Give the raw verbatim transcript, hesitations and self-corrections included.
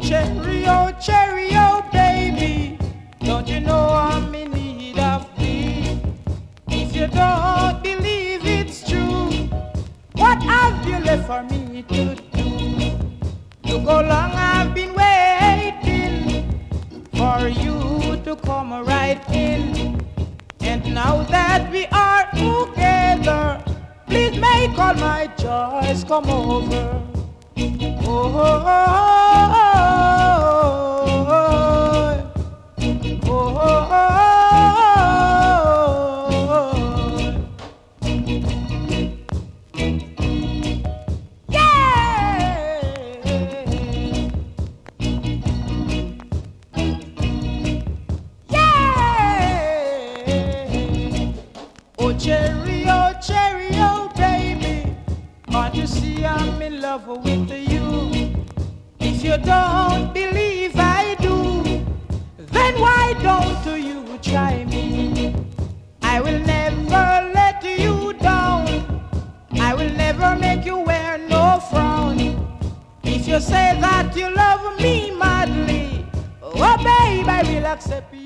cherry, oh, cherry, oh, baby. Don't you know I'm in need of thee? If you don't believe it's true, what have you left for me to do? Look how long I've been waiting for you to come right in. And now that we are together, please make all my joys come over. Oh, oh, oh, oh, oh, oh, yeah. Yeah. Oh, cherry, oh, cherry, oh, baby. Can't you see I'm in love with you? If you don't believe I do, then why don't you try me? I will never let you down. I will never make you wear no frown. If you say that you love me madly, oh babe, I will accept you.